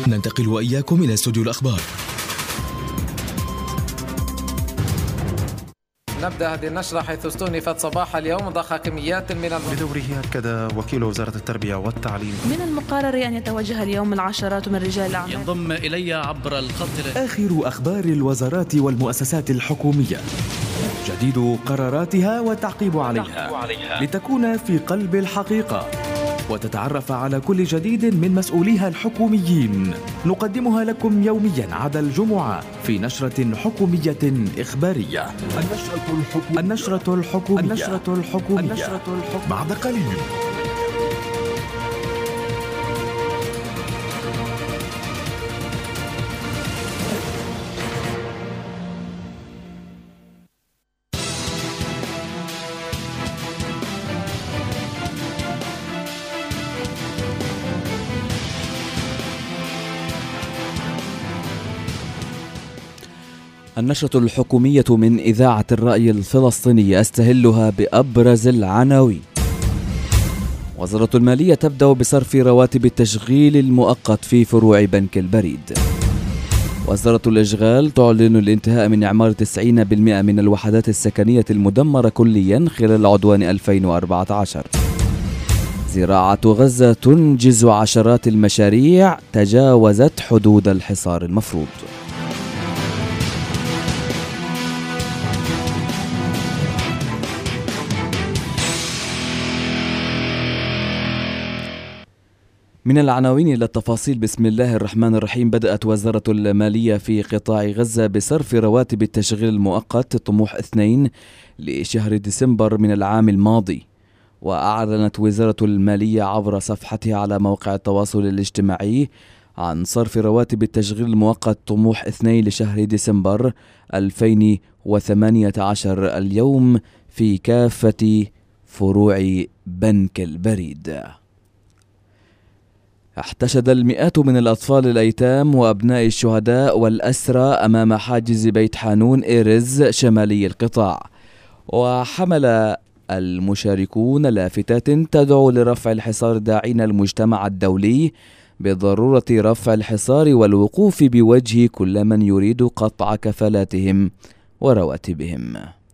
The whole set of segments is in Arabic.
ننتقل وإياكم إلى استوديو الأخبار. نبدأ هذه النشرة حيث استؤنفت صباح اليوم ضخ كميات من بدوره أكد وكيل وزارة التربية والتعليم من المقرر أن يتوجه اليوم العشرات من رجال الأعمال. ينضم إلي عبر الخط آخر أخبار الوزارات والمؤسسات الحكومية، جديد قراراتها والتعقيب عليها لتكون في قلب الحقيقة وتتعرف على كل جديد من مسؤوليها الحكوميين. نقدمها لكم يوميا عدا الجمعة في نشرة حكومية إخبارية. النشرة الحكومية بعد قليل. النشرة الحكومية من إذاعة الرأي الفلسطيني، أستهلها بأبرز العناوين. وزارة المالية تبدأ بصرف رواتب التشغيل المؤقت في فروع بنك البريد. وزارة الإشغال تعلن الانتهاء من إعمار 90% من الوحدات السكنية المدمرة كليا خلال عدوان 2014. زراعة غزة تنجز عشرات المشاريع تجاوزت حدود الحصار المفروض. من العناوين إلى التفاصيل. بسم الله الرحمن الرحيم. بدأت وزارة المالية في قطاع غزة بصرف رواتب التشغيل المؤقت طموح 2 لشهر ديسمبر من العام الماضي. وأعلنت وزارة المالية عبر صفحتها على موقع التواصل الاجتماعي عن صرف رواتب التشغيل المؤقت طموح 2 لشهر ديسمبر 2018 اليوم في كافة فروع بنك البريد. احتشد المئات من الأطفال الأيتام وأبناء الشهداء والأسرى أمام حاجز بيت حانون إيرز شمالي القطاع، وحمل المشاركون لافتات تدعو لرفع الحصار داعين المجتمع الدولي بضرورة رفع الحصار والوقوف بوجه كل من يريد قطع كفالاتهم ورواتبهم.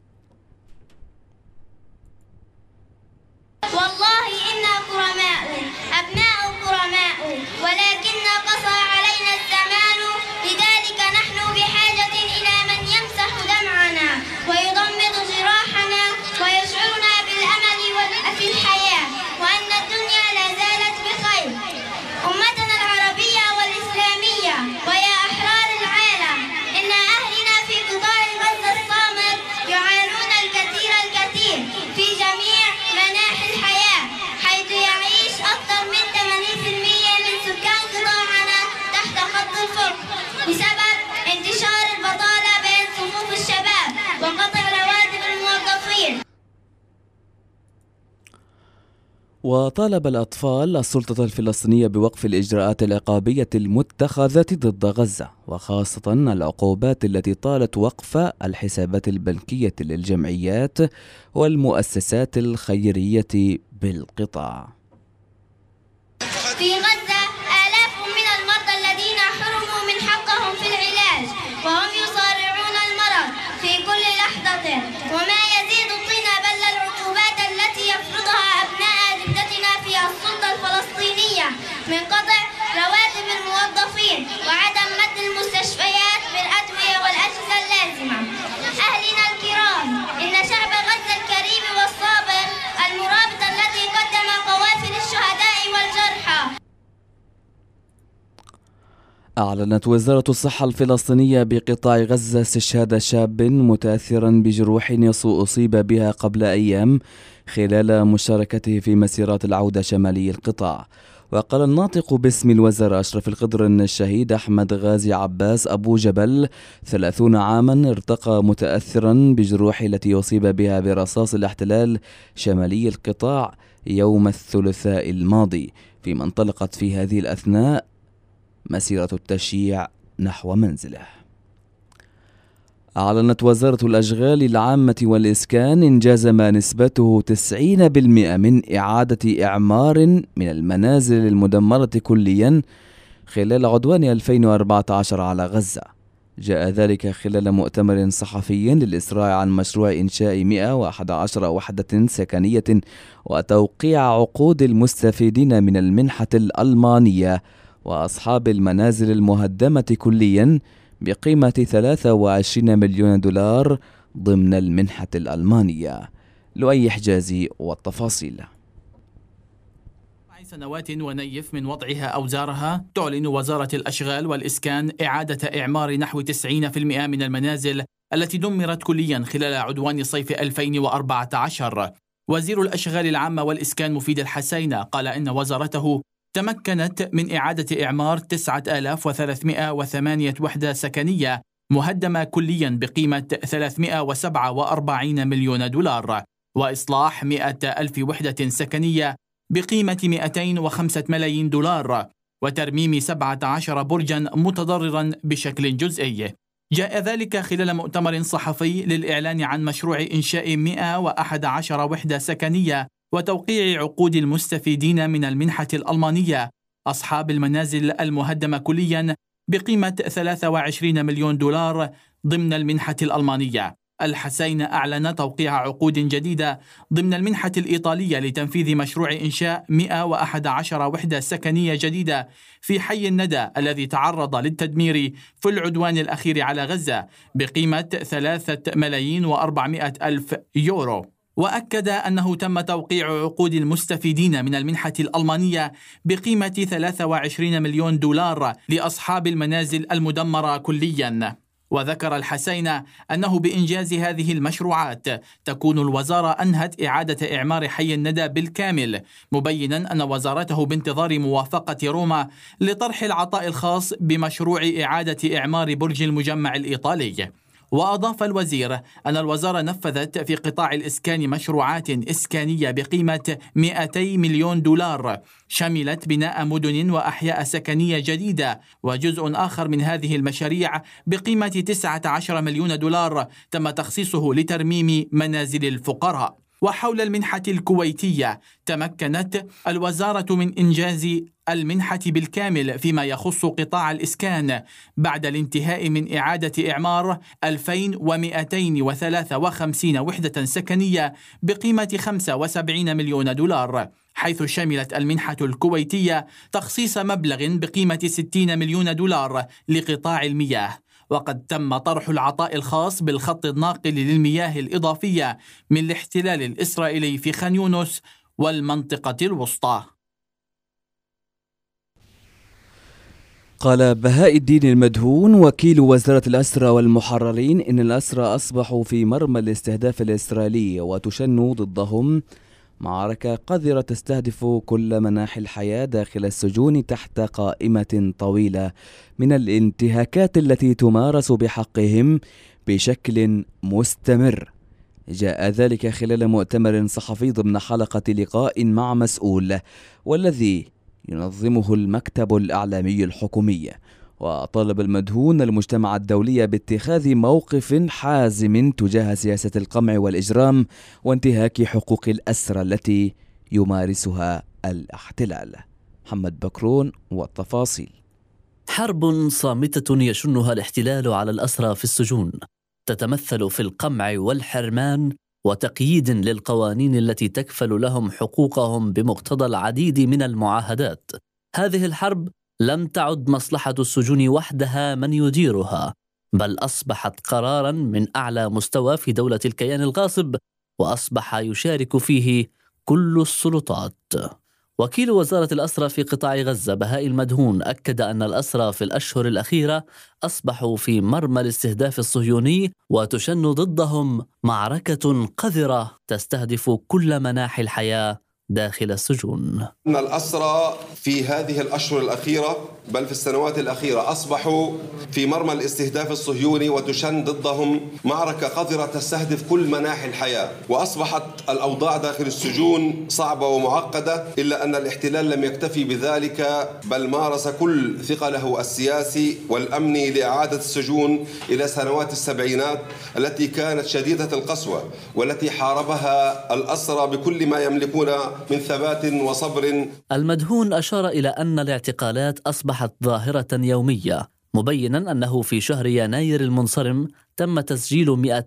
وطالب الأطفال السلطة الفلسطينية بوقف الإجراءات العقابية المتخذة ضد غزة، وخاصة العقوبات التي طالت وقف الحسابات البنكية للجمعيات والمؤسسات الخيرية بالقطاع. في غزة آلاف من المرضى الذين حرموا من حقهم في العلاج وهم يصارعون المرض في كل لحظة، وما يزيد الطين بل العقوبات التي يفرضها أبناء جدتنا في السلطة الفلسطينية من قطع رواتب الموظفين وعدم مد المستشفيات بالأدوية والأجهزة اللازمة. أهلنا الكرام، إن شعب غزة الكريم والصابر المرابط الذي قدم قوافل الشهداء والجرحى. أعلنت وزارة الصحة الفلسطينية بقطاع غزة استشهاد شاب متأثرا بجروح أصيب بها قبل أيام خلال مشاركته في مسيرات العودة شمالي القطاع. وقال الناطق باسم الوزارة أشرف الخضر أن الشهيد أحمد غازي عباس أبو جبل 30 عاما ارتقى متأثرا بجروح التي أصيب بها برصاص الاحتلال شمالي القطاع يوم الثلاثاء الماضي، فيما انطلقت في هذه الأثناء مسيرة التشييع نحو منزله. أعلنت وزارة الأشغال العامة والإسكان إنجاز ما نسبته 90% من إعادة إعمار من المنازل المدمرة كليا خلال عدوان 2014 على غزة. جاء ذلك خلال مؤتمر صحفي للإسراع عن مشروع إنشاء 111 وحدة سكنية وتوقيع عقود المستفيدين من المنحة الألمانية وأصحاب المنازل المهدمة كليا بقيمة 23 مليون دولار ضمن المنحة الألمانية. لؤي حجازي والتفاصيل. سنوات ونيف من وضعها أوزارها، تعلن وزارة الأشغال والإسكان إعادة إعمار نحو 90% من المنازل التي دمرت كليا خلال عدوان صيف 2014. وزير الأشغال العامة والإسكان مفيد الحسينة قال إن وزارته تمكنت من إعادة إعمار 9308 وحدة سكنية مهدمة كليا بقيمة 347 مليون دولار، وإصلاح 100,000 وحدة سكنية بقيمة 205 ملايين دولار، وترميم 17 برجا متضررا بشكل جزئي. جاء ذلك خلال مؤتمر صحفي للإعلان عن مشروع إنشاء 111 وحدة سكنية وتوقيع عقود المستفيدين من المنحة الألمانية أصحاب المنازل المهدمة كليا بقيمة 23 مليون دولار ضمن المنحة الألمانية. الحسينة أعلن توقيع عقود جديدة ضمن المنحة الإيطالية لتنفيذ مشروع إنشاء 111 وحدة سكنية جديدة في حي الندى الذي تعرض للتدمير في العدوان الأخير على غزة بقيمة 3,400,000 يورو. وأكد أنه تم توقيع عقود المستفيدين من المنحة الألمانية بقيمة 23 مليون دولار لأصحاب المنازل المدمرة كلياً. وذكر الحسينة أنه بإنجاز هذه المشروعات تكون الوزارة أنهت إعادة إعمار حي الندى بالكامل، مبينا أن وزارته بانتظار موافقة روما لطرح العطاء الخاص بمشروع إعادة إعمار برج المجمع الإيطالي. وأضاف الوزير أن الوزارة نفذت في قطاع الإسكان مشروعات إسكانية بقيمة 200 مليون دولار شملت بناء مدن وأحياء سكنية جديدة، وجزء آخر من هذه المشاريع بقيمة 19 مليون دولار تم تخصيصه لترميم منازل الفقراء. وحول المنحة الكويتية، تمكنت الوزارة من إنجاز المنحة بالكامل فيما يخص قطاع الإسكان بعد الانتهاء من إعادة إعمار 2253 وحدة سكنية بقيمة 75 مليون دولار، حيث شملت المنحة الكويتية تخصيص مبلغ بقيمة 60 مليون دولار لقطاع المياه. وقد تم طرح العطاء الخاص بالخط الناقل للمياه الإضافية من الاحتلال الإسرائيلي في خان يونس والمنطقة الوسطى. قال بهاء الدين المدهون وكيل وزارة الأسرى والمحررين إن الأسرى أصبحوا في مرمى الاستهداف الإسرائيلي وتشن ضدهم معركة قذرة تستهدف كل مناحي الحياة داخل السجون تحت قائمة طويلة من الانتهاكات التي تمارس بحقهم بشكل مستمر. جاء ذلك خلال مؤتمر صحفي ضمن حلقة لقاء مع مسؤول والذي ينظمه المكتب الإعلامي الحكومي. وطالب المدهون المجتمع الدولي باتخاذ موقف حازم تجاه سياسة القمع والإجرام وانتهاك حقوق الأسرى التي يمارسها الاحتلال. محمد بكرون والتفاصيل. حرب صامتة يشنها الاحتلال على الأسرى في السجون تتمثل في القمع والحرمان وتقييد للقوانين التي تكفل لهم حقوقهم بمقتضى العديد من المعاهدات. هذه الحرب لم تعد مصلحة السجون وحدها من يديرها، بل أصبحت قراراً من أعلى مستوى في دولة الكيان الغاصب، وأصبح يشارك فيه كل السلطات. وكيل وزارة الأسرى في قطاع غزة بهاء المدهون أكد أن الأسرى في الأشهر الأخيرة أصبحوا في مرمى الاستهداف الصهيوني وتشن ضدهم معركة قذرة تستهدف كل مناحي الحياة داخل السجون. أن الأسرى في هذه الأشهر الأخيرة بل في السنوات الأخيرة أصبحوا في مرمى الاستهداف الصهيوني وتشن ضدهم معركة قذرة تستهدف كل مناحي الحياة، وأصبحت الأوضاع داخل السجون صعبة ومعقدة، إلا أن الاحتلال لم يكتفي بذلك بل مارس كل ثقله السياسي والأمني لإعادة السجون إلى سنوات السبعينات التي كانت شديدة القسوة والتي حاربها الأسرى بكل ما يملكون من ثبات وصبر. المدهون أشار إلى أن الاعتقالات أصبحت أصبحت ظاهرة يومية، مبينا أنه في شهر يناير المنصرم تم تسجيل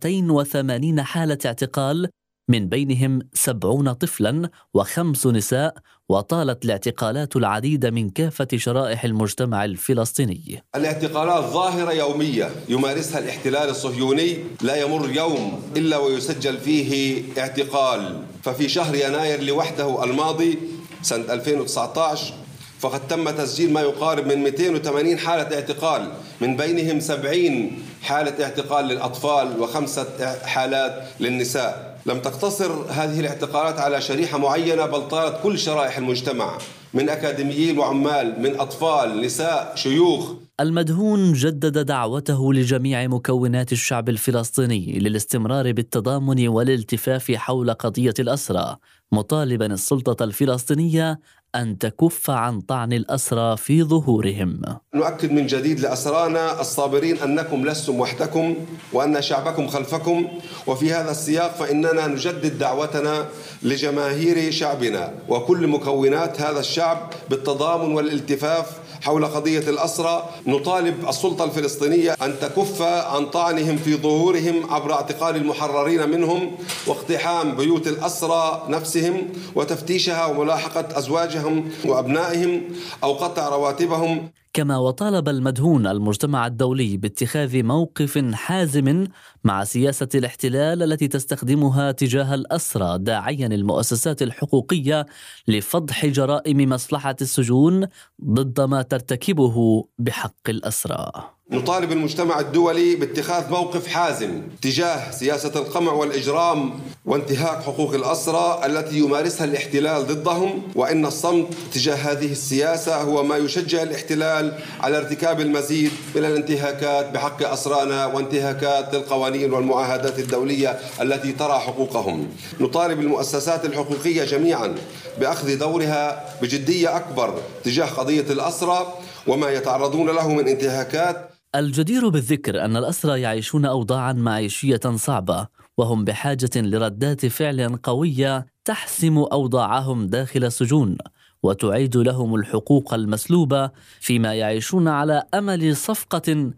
280 حالة اعتقال، من بينهم 70 طفلا و5 نساء، وطالت الاعتقالات العديد من كافة شرائح المجتمع الفلسطيني. الاعتقالات ظاهرة يومية يمارسها الاحتلال الصهيوني، لا يمر يوم إلا ويسجل فيه اعتقال. ففي شهر يناير لوحده الماضي سنة 2019 فقد تم تسجيل ما يقارب من 280 حالة اعتقال، من بينهم 70 حالة اعتقال للأطفال و5 حالات للنساء. لم تقتصر هذه الاعتقالات على شريحة معينة، بل طالت كل شرائح المجتمع، من أكاديميين وعمال، من أطفال، نساء، شيوخ. المدهون جدد دعوته لجميع مكونات الشعب الفلسطيني للاستمرار بالتضامن والالتفاف حول قضية الأسرى، مطالبا السلطة الفلسطينية أن تكف عن طعن الأسرى في ظهورهم. نؤكد من جديد لأسرانا الصابرين أنكم لستم وحدكم وأن شعبكم خلفكم، وفي هذا السياق فإننا نجدد دعوتنا لجماهير شعبنا وكل مكونات هذا الشعب بالتضامن والالتفاف حول قضية الأسرى. نطالب السلطة الفلسطينية أن تكف عن طعنهم في ظهورهم عبر اعتقال المحررين منهم واقتحام بيوت الأسرى نفسهم وتفتيشها وملاحقة أزواجهم وأبنائهم أو قطع رواتبهم. كما وطالب المدهون المجتمع الدولي باتخاذ موقف حازم مع سياسة الاحتلال التي تستخدمها تجاه الأسرى، داعيا المؤسسات الحقوقية لفضح جرائم مصلحة السجون ضد ما ترتكبه بحق الأسرى. نطالب المجتمع الدولي باتخاذ موقف حازم تجاه سياسة القمع والإجرام وانتهاك حقوق الأسرى التي يمارسها الاحتلال ضدهم، وإن الصمت تجاه هذه السياسة هو ما يشجع الاحتلال على ارتكاب المزيد من الانتهاكات بحق أسرانا وانتهاكات القوانين والمعاهدات الدولية التي ترعى حقوقهم. نطالب المؤسسات الحقوقية جميعا بأخذ دورها بجدية أكبر تجاه قضية الأسرى وما يتعرضون له من انتهاكات. الجدير بالذكر أن الأسرى يعيشون أوضاعا معيشية صعبة، وهم بحاجة لردات فعل قوية تحسم أوضاعهم داخل السجون وتعيد لهم الحقوق المسلوبة، فيما يعيشون على أمل صفقة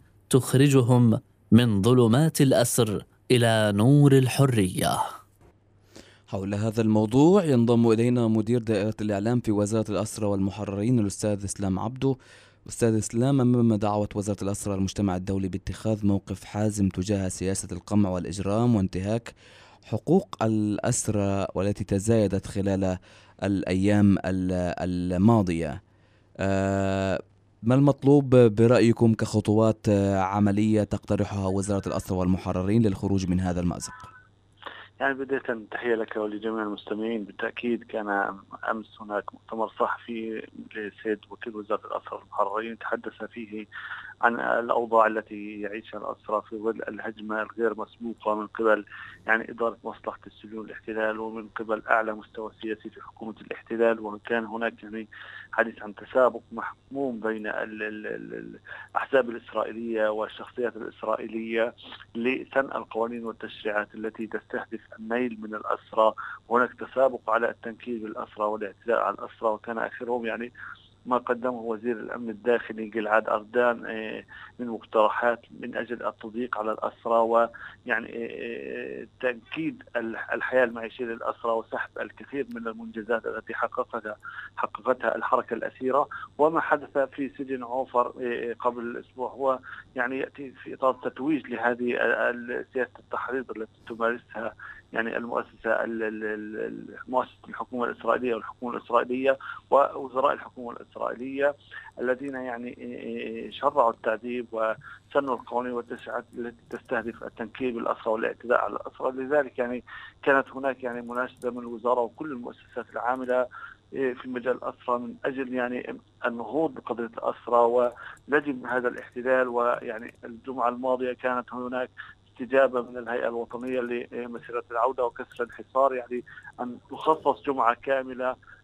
تخرجهم من ظلمات الأسر إلى نور الحرية. حول هذا الموضوع ينضم إلينا مدير دائرة الإعلام في وزارة الأسرى والمحررين الأستاذ إسلام عبده. أستاذ إسلام، أمام دعوة وزارة الأسرى المجتمع الدولي باتخاذ موقف حازم تجاه سياسة القمع والإجرام وانتهاك حقوق الأسرى والتي تزايدت خلال الأيام الماضية، ما المطلوب برأيكم كخطوات عملية تقترحها وزارة الأسرى والمحررين للخروج من هذا المأزق؟ يعني بداية تحية لك ولجميع المستمعين. بالتأكيد كان أمس هناك مؤتمر صحفي للسيد وكيل وزارة الأسرى والمحررين تحدث فيه عن الأوضاع التي يعيشها الأسرى في ظل الهجمة الغير مسبوقة من قبل يعني إدارة مصلحة السجون الاحتلال ومن قبل أعلى مستوى سياسي في حكومة الاحتلال. وكان هناك يعني حديث عن تسابق محموم بين الأحزاب الإسرائيلية والشخصيات الإسرائيلية لسن القوانين والتشريعات التي تستهدف النيل من الأسرى، وهناك تسابق على التنكيل بالأسرى والاعتداء على الأسرى. وكان آخرهم يعني ما قدمه وزير الأمن الداخلي جلعاد أردان من مقترحات من أجل التضييق على الأسرى ويعني تنكيد الحياة المعيشية للأسرى وسحب الكثير من المنجزات التي حققتها الحركة الأسيرة. وما حدث في سجن عوفر قبل أسبوع هو يعني يأتي في إطار تتويج لهذه سياسة التحريض التي تمارسها يعني مؤسسة الحكومة الإسرائيلية والحكومة الإسرائيلية ووزراء الحكومة الإسرائيلية الذين يعني شرعوا التعذيب وسنوا القوانين والتشريعات التي تستهدف التنكيل بالأسرى والاعتداء على الأسرى. لذلك يعني كانت هناك يعني مناشدة من الوزارة وكل المؤسسات العاملة في مجال الأسرى من أجل يعني النهوض بقضية الأسرى ولجم هذا الاحتلال. ويعني الجمعة الماضية كانت هناك استجابة من الهيئة الوطنية لمسيرة العودة وكسر الحصار، يعني أن تخصص جمعة كاملة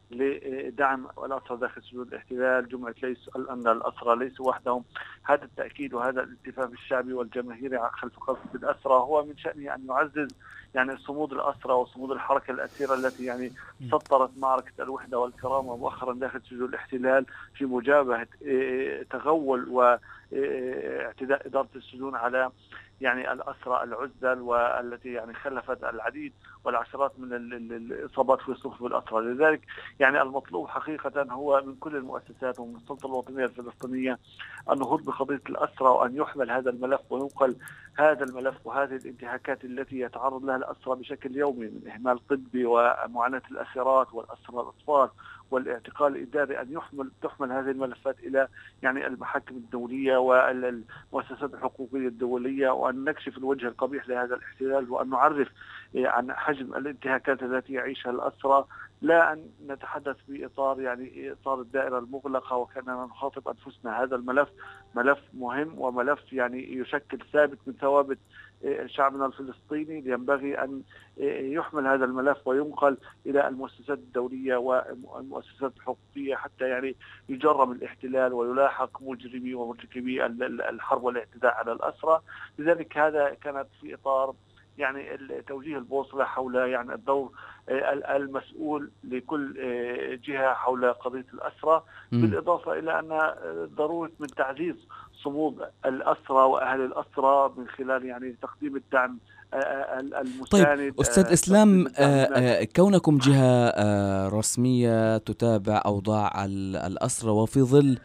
لدعم الأسرى داخل سجون الاحتلال. جمعة أن الأسرى ليسوا وحدهم. هذا التأكيد وهذا الالتفاف الشعبي والجماهيري خلف قضية الأسرى هو من شأنه أن يعزز يعني صمود الأسرى وصمود الحركة الأسيرة التي يعني سطرت معركة الوحدة والكرامة مؤخرا داخل سجون الاحتلال في مجابهة تغول واعتداء إدارة السجون على يعني الأسرى العزل، والتي يعني خلفت العديد والعشرات من الإصابات في صفوف الأسرى. لذلك يعني المطلوب حقيقة هو من كل المؤسسات ومن السلطة الوطنية الفلسطينية النهوض بقضية الأسرى، وأن يحمل هذا الملف وينقل هذا الملف وهذه الانتهاكات التي يتعرض لها الأسرى بشكل يومي من إهمال طبي ومعاناة الأسيرات والأسرى الأطفال والاعتقال الإداري، أن تحمل هذه الملفات إلى يعني المحاكم الدولية والمؤسسات الحقوقية الدولية، وأن نكشف الوجه القبيح لهذا الاحتلال، وأن نعرف عن حجم الانتهاكات التي يعيشها الأسرى، لا أن نتحدث بإطار يعني إطار الدائرة المغلقة وكأننا نخاطب أنفسنا. هذا الملف ملف مهم وملف يعني يشكل ثابت من ثوابت شعبنا الفلسطيني. ينبغي أن يحمل هذا الملف وينقل إلى المؤسسات الدولية والمؤسسات الحقوقية حتى يعني يجرم الاحتلال ويلاحق مجرمي ومرتكبي الحرب والاعتداء على الأسرى. لذلك هذا كانت في إطار يعني توجيه البوصلة حول يعني الدور المسؤول لكل جهة حول قضية الأسرى، بالإضافة إلى أن ضرورة من تعزيز صمود الأسرى وأهل الأسرى من خلال يعني تقديم الدعم المساند. طيب أستاذ إسلام، كونكم جهة رسمية تتابع أوضاع الأسرى وفي ظل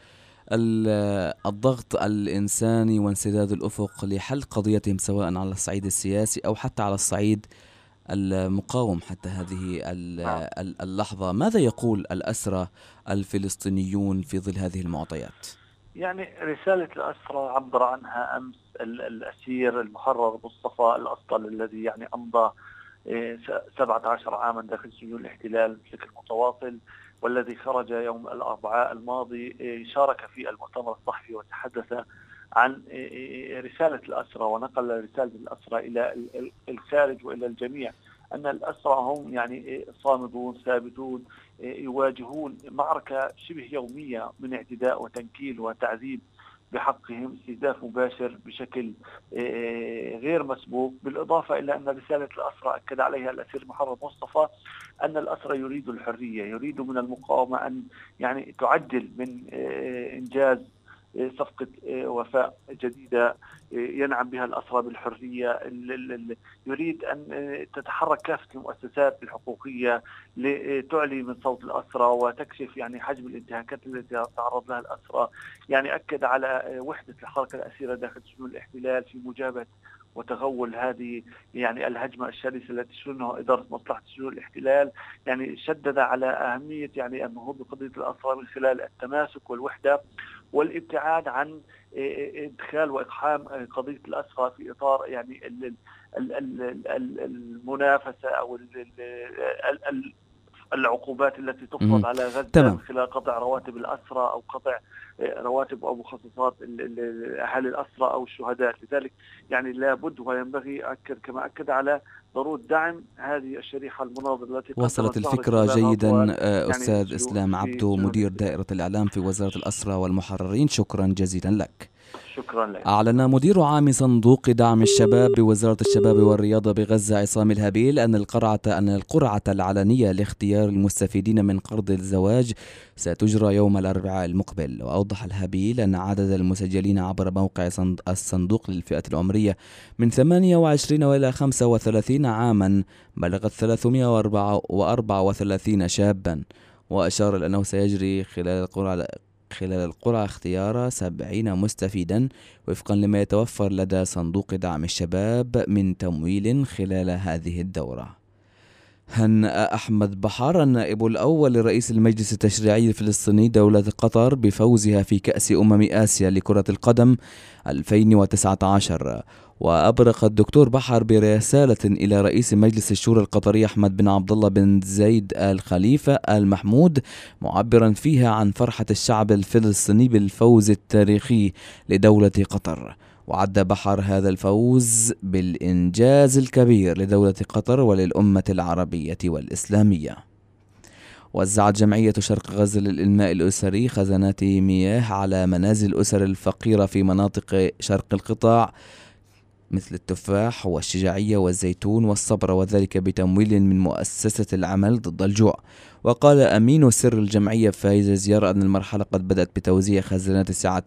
الضغط الإنساني وانسداد الأفق لحل قضيتهم سواء على الصعيد السياسي أو حتى على الصعيد المقاوم حتى هذه اللحظة، ماذا يقول الأسرى الفلسطينيون في ظل هذه المعطيات؟ يعني رسالة الأسرى عبر عنها أمس الأسير المحرر مصطفى الأسطل الذي يعني أمضى 17 عاما داخل سجون الاحتلال بشكل متواصل، والذي خرج يوم الأربعاء الماضي شارك في المؤتمر الصحفي وتحدث عن رسالة الأسرى ونقل رسالة الأسرى إلى الخارج وإلى الجميع، أن الأسرى هم يعني صامدون ثابتون يواجهون معركة شبه يومية من اعتداء وتنكيل وتعذيب بحقهم، استهداف مباشر بشكل غير مسبوق. بالإضافة إلى أن رسالة الأسرى أكد عليها الأسير محرر مصطفى أن الأسرى يريد الحرية، يريد من المقاومة أن يعني تعجل من إنجاز صفقة وفاء جديدة ينعم بها الأسرى بالحرية. يريد أن تتحرك كافة المؤسسات الحقوقية لتعلي من صوت الأسرى وتكشف يعني حجم الانتهاكات التي تعرض لها الأسرى. يعني أكد على وحدة الحركة الأسيرة داخل سجون الاحتلال في مجابهة وتغول هذه يعني الهجمة الشرسة التي تشنها إدارة مصلحة سجون الاحتلال. يعني شدد على أهمية يعني النهوض بقضية الأسرى من خلال التماسك والوحدة والابتعاد عن إدخال وإقحام قضية الأسرى في إطار يعني المنافسة أو العقوبات التي تفرض على غزة من خلال قطع رواتب الأسرى أو قطع رواتب أو مخصصات أهالي الأسرى أو الشهداء. لذلك يعني لابد وينبغي كما أكد على ضرورة دعم هذه الشريحة المناضلة التي وصلت الفكرة جيدا. أستاذ إسلام عبدو مدير دائرة الإعلام في وزارة الأسرى والمحررين، شكرا جزيلا لك. شكرا لك. أعلن مدير عام صندوق دعم الشباب بوزارة الشباب والرياضة بغزة عصام الهبيل أن القرعة العلنية لاختيار المستفيدين من قرض الزواج ستجرى يوم الأربعاء المقبل. وأوضح الهبيل أن عدد المسجلين عبر موقع الصندوق للفئة العمرية من 28 وإلى 35 عاما بلغت 334 شابا. وأشار إلى أنه سيجري خلال القرعة اختيار 70 مستفيدا وفقا لما يتوفر لدى صندوق دعم الشباب من تمويل خلال هذه الدورة. هنأ أحمد بحار النائب الأول لرئيس المجلس التشريعي الفلسطيني دولة قطر بفوزها في كأس آسيا لكرة القدم 2019. وأبرق الدكتور بحر برسالة إلى رئيس مجلس الشورى القطري أحمد بن عبد الله بن زايد آل خليفة آل محمود، معبرا فيها عن فرحة الشعب الفلسطيني بالفوز التاريخي لدولة قطر. وعد بحر هذا الفوز بالإنجاز الكبير لدولة قطر وللأمة العربية والإسلامية. وزعت جمعية شرق غزة للإنماء الأسري خزانات مياه على منازل الأسر الفقيرة في مناطق شرق القطاع مثل التفاح والشجاعية والزيتون والصبرة، وذلك بتمويل من مؤسسة العمل ضد الجوع. وقال أمين سر الجمعية فايز زيار أن المرحلة قد بدأت بتوزيع خزانات سعة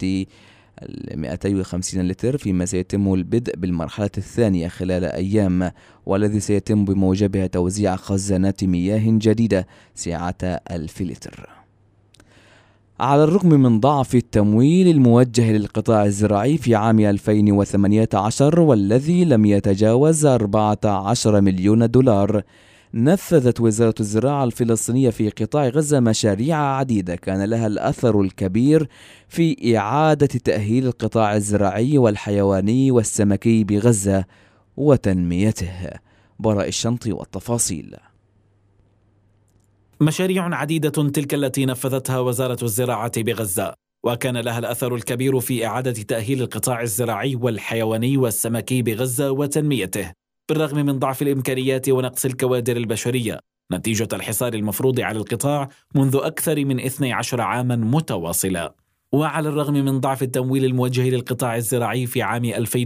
250 لتر، فيما سيتم البدء بالمرحلة الثانية خلال أيام، والذي سيتم بموجبها توزيع خزانات مياه جديدة سعة 1000 لتر. على الرغم من ضعف التمويل الموجه للقطاع الزراعي في عام 2018 والذي لم يتجاوز 14 مليون دولار، نفذت وزارة الزراعة الفلسطينية في قطاع غزة مشاريع عديدة كان لها الأثر الكبير في إعادة تأهيل القطاع الزراعي والحيواني والسمكي بغزة وتنميته. براء الشنطي والتفاصيل. مشاريع عديدة تلك التي نفذتها وزارة الزراعة بغزة، وكان لها الأثر الكبير في إعادة تأهيل القطاع الزراعي والحيواني والسمكي بغزة وتنميته، بالرغم من ضعف الإمكانيات ونقص الكوادر البشرية نتيجة الحصار المفروض على القطاع منذ أكثر من 12 عاما متواصلة. وعلى الرغم من ضعف التمويل الموجه للقطاع الزراعي في عام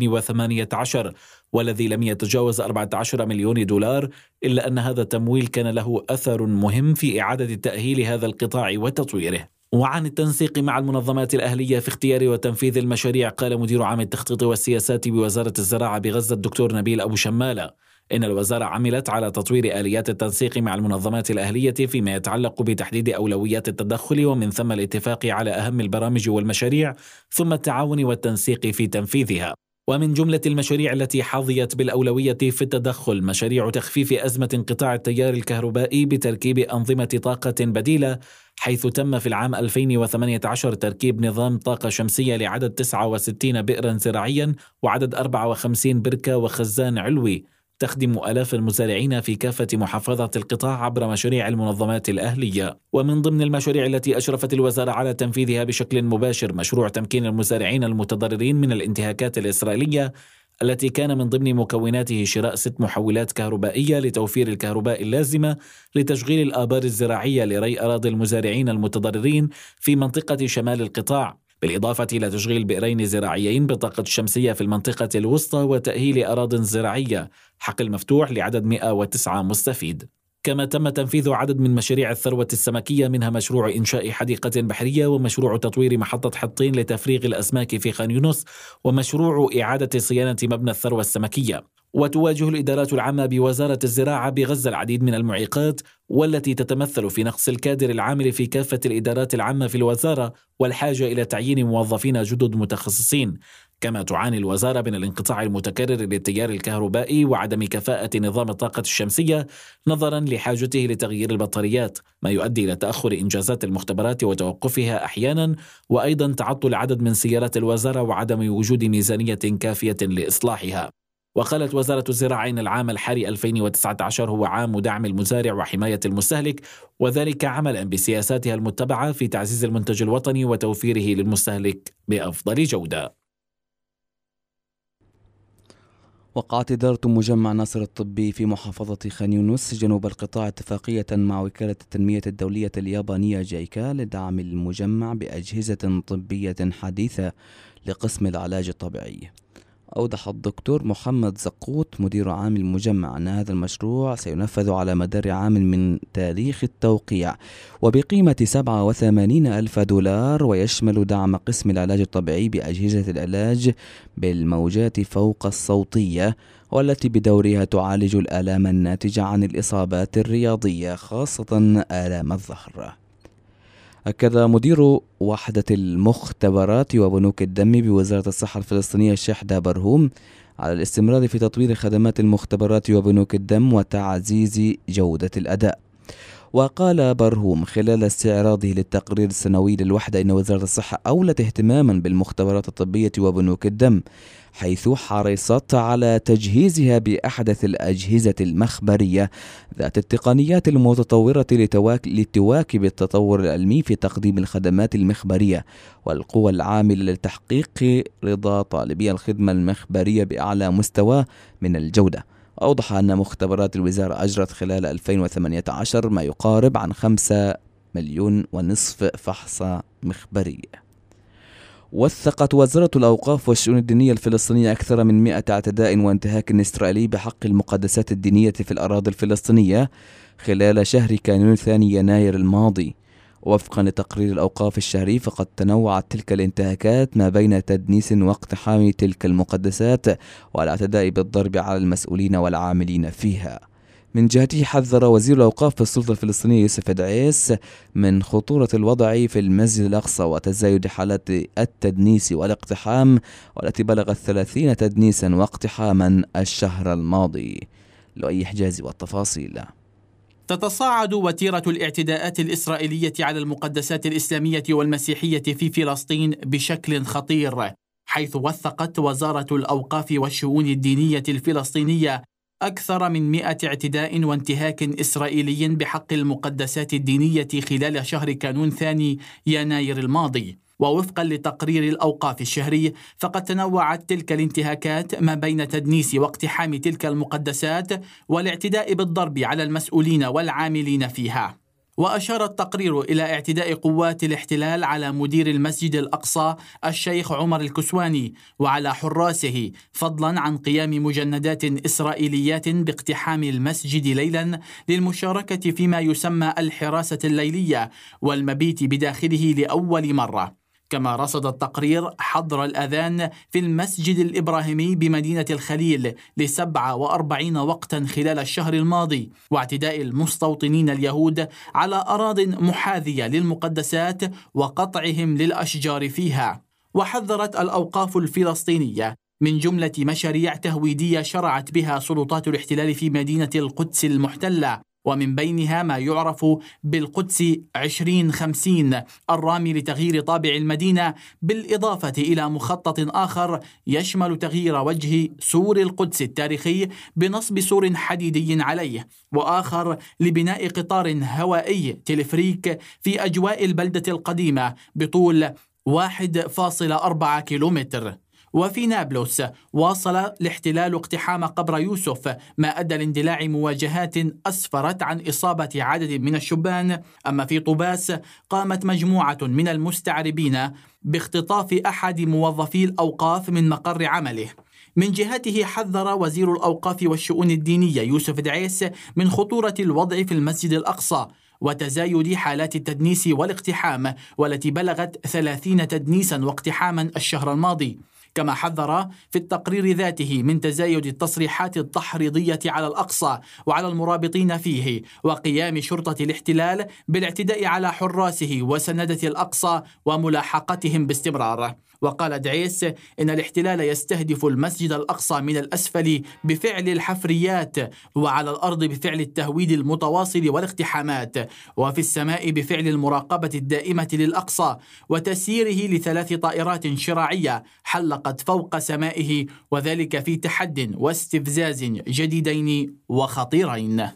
2018 والذي لم يتجاوز 14 مليون دولار، إلا أن هذا التمويل كان له أثر مهم في إعادة تأهيل هذا القطاع وتطويره. وعن التنسيق مع المنظمات الأهلية في اختيار وتنفيذ المشاريع، قال مدير عام التخطيط والسياسات بوزارة الزراعة بغزة الدكتور نبيل أبو شمالة إن الوزارة عملت على تطوير آليات التنسيق مع المنظمات الأهلية فيما يتعلق بتحديد أولويات التدخل، ومن ثم الاتفاق على أهم البرامج والمشاريع، ثم التعاون والتنسيق في تنفيذها. ومن جملة المشاريع التي حظيت بالأولوية في التدخل مشاريع تخفيف أزمة انقطاع التيار الكهربائي بتركيب أنظمة طاقة بديلة، حيث تم في العام 2018 تركيب نظام طاقة شمسية لعدد 69 بئرا زراعيا وعدد 54 بركة وخزان علوي تخدم آلاف المزارعين في كافة محافظات القطاع عبر مشاريع المنظمات الأهلية. ومن ضمن المشاريع التي أشرفت الوزارة على تنفيذها بشكل مباشر مشروع تمكين المزارعين المتضررين من الانتهاكات الإسرائيلية، التي كان من ضمن مكوناته شراء 6 محولات كهربائية لتوفير الكهرباء اللازمة لتشغيل الآبار الزراعية لري أراضي المزارعين المتضررين في منطقة شمال القطاع، بالإضافة إلى تشغيل بئرين زراعيين بالطاقة الشمسية في المنطقة الوسطى وتأهيل أراضٍ زراعية حقل مفتوح لعدد 109 مستفيد. كما تم تنفيذ عدد من مشاريع الثروة السمكية، منها مشروع إنشاء حديقة بحرية، ومشروع تطوير محطة حطين لتفريغ الأسماك في خان يونس، ومشروع إعادة صيانة مبنى الثروة السمكية. وتواجه الإدارات العامة بوزارة الزراعة بغزة العديد من المعيقات، والتي تتمثل في نقص الكادر العامل في كافة الإدارات العامة في الوزارة والحاجة إلى تعيين موظفين جدد متخصصين. كما تعاني الوزارة من الانقطاع المتكرر للتيار الكهربائي وعدم كفاءة نظام الطاقة الشمسية نظرا لحاجته لتغيير البطاريات، ما يؤدي إلى تأخر إنجازات المختبرات وتوقفها أحيانا، وأيضا تعطل عدد من سيارات الوزارة وعدم وجود ميزانية كافية لإصلاحها. وقالت وزارة الزراعة إن العام الحالي 2019 هو عام دعم المزارع وحماية المستهلك، وذلك عملا بسياساتها المتبعة في تعزيز المنتج الوطني وتوفيره للمستهلك بأفضل جودة. وقعت إدارة مجمع ناصر الطبي في محافظة خان يونس جنوب القطاع اتفاقية مع وكالة التنمية الدولية اليابانية جايكا لدعم المجمع بأجهزة طبية حديثة لقسم العلاج الطبيعي. أوضح الدكتور محمد زقوط مدير عام المجمع أن هذا المشروع سينفذ على مدار عام من تاريخ التوقيع وبقيمة 87,000 دولار، ويشمل دعم قسم العلاج الطبيعي بأجهزة العلاج بالموجات فوق الصوتية، والتي بدورها تعالج الآلام الناتجة عن الإصابات الرياضية خاصة آلام الظهر. أكد مدير وحدة المختبرات وبنوك الدم بوزارة الصحة الفلسطينية شحدة برهوم على الاستمرار في تطوير خدمات المختبرات وبنوك الدم وتعزيز جودة الأداء. وقال برهوم خلال استعراضه للتقرير السنوي للوحدة إن وزارة الصحة أولت اهتماما بالمختبرات الطبية وبنوك الدم، حيث حرصت على تجهيزها بأحدث الأجهزة المخبرية ذات التقنيات المتطورة لتواكب التطور العلمي في تقديم الخدمات المخبرية والقوى العاملة لتحقيق رضا طالبي الخدمة المخبرية بأعلى مستوى من الجودة. أوضح أن مختبرات الوزارة أجرت خلال 2018 ما يقارب عن 5.5 مليون فحص مخبري. وثقت وزارة الأوقاف والشؤون الدينية الفلسطينية أكثر من 100 اعتداء وانتهاك إسرائيلي بحق المقدسات الدينية في الأراضي الفلسطينية خلال شهر كانون ثاني يناير الماضي. وفقا لتقرير الأوقاف الشهري فقد تنوعت تلك الانتهاكات ما بين تدنيس واقتحام تلك المقدسات والاعتداء بالضرب على المسؤولين والعاملين فيها. من جهته حذر وزير الأوقاف في السلطة الفلسطينية يوسف دعيس من خطورة الوضع في المسجد الأقصى وتزايد حالات التدنيس والاقتحام والتي بلغت 30 تدنيسا واقتحاما الشهر الماضي. لؤي حجازي والتفاصيل. تتصاعد وتيرة الاعتداءات الإسرائيلية على المقدسات الإسلامية والمسيحية في فلسطين بشكل خطير، حيث وثقت وزارة الأوقاف والشؤون الدينية الفلسطينية أكثر من 100 اعتداء وانتهاك إسرائيلي بحق المقدسات الدينية خلال شهر كانون ثاني يناير الماضي. ووفقا لتقرير الأوقاف الشهري فقد تنوعت تلك الانتهاكات ما بين تدنيس واقتحام تلك المقدسات والاعتداء بالضرب على المسؤولين والعاملين فيها. وأشار التقرير إلى اعتداء قوات الاحتلال على مدير المسجد الأقصى الشيخ عمر الكسواني وعلى حراسه، فضلا عن قيام مجندات إسرائيليات باقتحام المسجد ليلا للمشاركة فيما يسمى الحراسة الليلية والمبيت بداخله لأول مرة. كما رصد التقرير حظر الأذان في المسجد الإبراهيمي بمدينة الخليل ل47 وقتا خلال الشهر الماضي، واعتداء المستوطنين اليهود على أراضٍ محاذية للمقدسات وقطعهم للأشجار فيها. وحذرت الأوقاف الفلسطينية من جملة مشاريع تهويدية شرعت بها سلطات الاحتلال في مدينة القدس المحتلة، ومن بينها ما يعرف بالقدس 2050 الرامي لتغيير طابع المدينة، بالإضافة إلى مخطط آخر يشمل تغيير وجه سور القدس التاريخي بنصب سور حديدي عليه، وآخر لبناء قطار هوائي تلفريك في أجواء البلدة القديمة بطول 1.4 كيلومتر. وفي نابلس واصل الاحتلال اقتحام قبر يوسف، ما أدى لاندلاع مواجهات أسفرت عن إصابة عدد من الشبان. أما في طوباس قامت مجموعة من المستعربين باختطاف أحد موظفي الأوقاف من مقر عمله. من جهته حذر وزير الأوقاف والشؤون الدينية يوسف دعيس من خطورة الوضع في المسجد الأقصى وتزايد حالات التدنيس والاقتحام والتي بلغت 30 تدنيسا واقتحاما الشهر الماضي. كما حذر في التقرير ذاته من تزايد التصريحات التحريضية على الأقصى وعلى المرابطين فيه، وقيام شرطة الاحتلال بالاعتداء على حراسه وسندة الأقصى وملاحقتهم باستمرار. وقال دعيس إن الاحتلال يستهدف المسجد الأقصى من الأسفل بفعل الحفريات، وعلى الأرض بفعل التهويد المتواصل والاقتحامات، وفي السماء بفعل المراقبة الدائمة للأقصى وتسييره ل3 طائرات شراعية حلقت فوق سمائه، وذلك في تحد واستفزاز جديدين وخطيرين.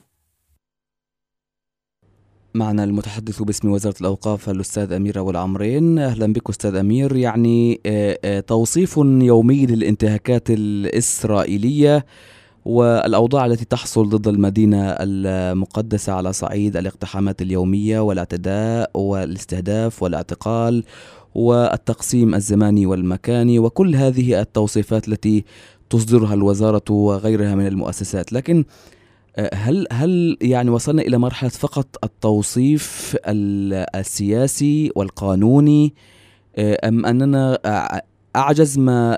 معنا المتحدث باسم وزارة الأوقاف الأستاذ أمير أبو العمرين. أهلا بك أستاذ أمير. يعني توصيف يومي للانتهاكات الإسرائيلية والأوضاع التي تحصل ضد المدينة المقدسة على صعيد الاقتحامات اليومية والاعتداء والاستهداف والاعتقال والتقسيم الزماني والمكاني وكل هذه التوصيفات التي تصدرها الوزارة وغيرها من المؤسسات. لكن هل يعني وصلنا إلى مرحلة فقط التوصيف السياسي والقانوني، أم أننا أعجز ما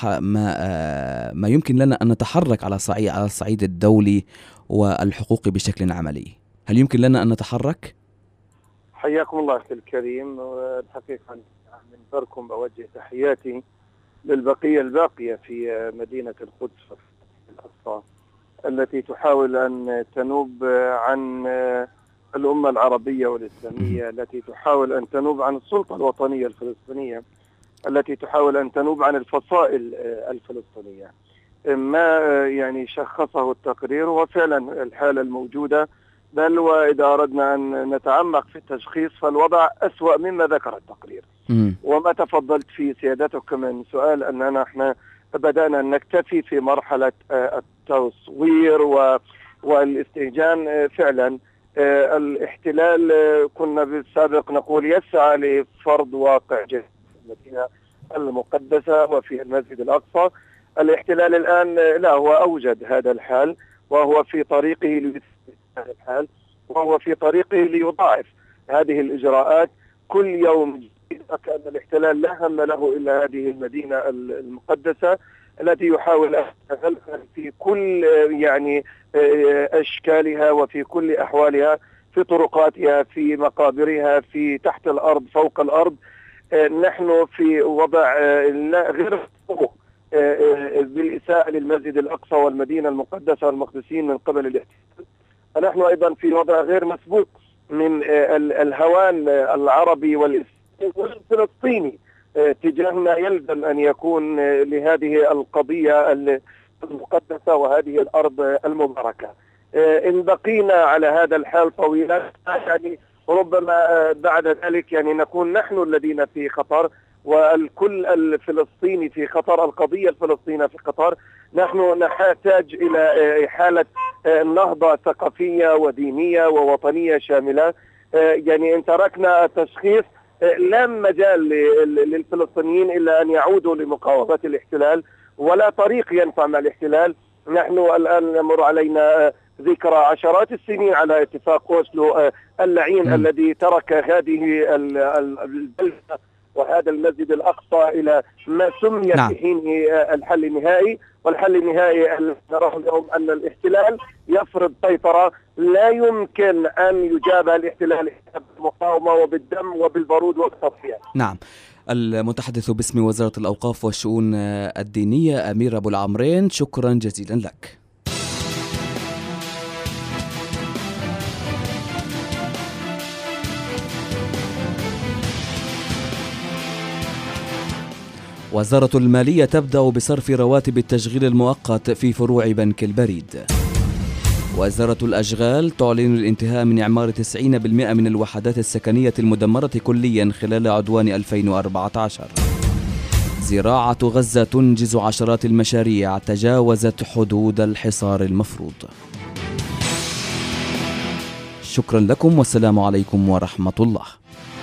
يمكن لنا أن نتحرك على الصعيد الدولي والحقوقي بشكل عملي؟ هل يمكن لنا أن نتحرك؟ حياكم الله أخي الكريم. الحقيقة من بركم بوجه تحياتي للبقية الباقية في مدينة القدس الأقصى التي تحاول أن تنوب عن الأمة العربية والإسلامية، التي تحاول أن تنوب عن السلطة الوطنية الفلسطينية، التي تحاول أن تنوب عن الفصائل الفلسطينية. ما يعني شخصه التقرير هو فعلا الحالة الموجودة، بل وإذا أردنا أن نتعمق في التشخيص فالوضع أسوأ مما ذكر التقرير. وما تفضلت فيه سيادتك من سؤال أننا احنا بدأنا نكتفي في مرحلة التصوير والاستهجان. فعلا الاحتلال كنا بالسابق نقول يسعى لفرض واقع جديد في المدينة المقدسة وفي المسجد الأقصى. الاحتلال الآن لا، هو أوجد هذا الحال وهو في طريقه هذا الحال وهو في طريقه ليضاعف هذه الإجراءات كل يوم جديد. كأن الاحتلال لا هم له إلا هذه المدينة المقدسة التي يحاول أن يتغلغل في كل يعني أشكالها وفي كل أحوالها، في طرقاتها، في مقابرها، في تحت الأرض، فوق الأرض. نحن في وضع غير مسبوق بالإساءة للمسجد الأقصى والمدينة المقدسة والمقدسين من قبل الاحتلال. نحن أيضا في وضع غير مسبوق من الهوان العربي والفلسطيني تجاهنا. يلزم أن يكون لهذه القضية المقدسة وهذه الأرض المباركة. إن بقينا على هذا الحال طويلا يعني ربما بعد ذلك يعني نكون نحن الذين في خطر والكل الفلسطيني في خطر، القضية الفلسطينية في خطر. نحن نحتاج إلى حالة نهضة ثقافية ودينية ووطنية شاملة. يعني إن تركنا التشخيص لا مجال للفلسطينيين إلا أن يعودوا لمقاومة الاحتلال، ولا طريق ينفع مع الاحتلال. نحن الآن يمر علينا ذكرى عشرات السنين على اتفاق أوسلو اللعين الذي ترك هذه البلدة وهذا المسجد الأقصى إلى ما سمي في حينه الحل النهائي. والحل النهائي الذي نراه اليوم أن الاحتلال يفرض سيطرة لا يمكن أن يجابه الاحتلال بالمقاومة وبالدم وبالبارود والتصفية. نعم. المتحدث باسم وزارة الأوقاف والشؤون الدينية أمير أبو العمرين، شكرا جزيلا لك. وزارة المالية تبدأ بصرف رواتب التشغيل المؤقت في فروع بنك البريد. وزارة الأشغال تعلن الانتهاء من إعمار 90% من الوحدات السكنية المدمرة كليا خلال عدوان 2014. زراعة غزة تنجز عشرات المشاريع تجاوزت حدود الحصار المفروض. شكرا لكم والسلام عليكم ورحمة الله.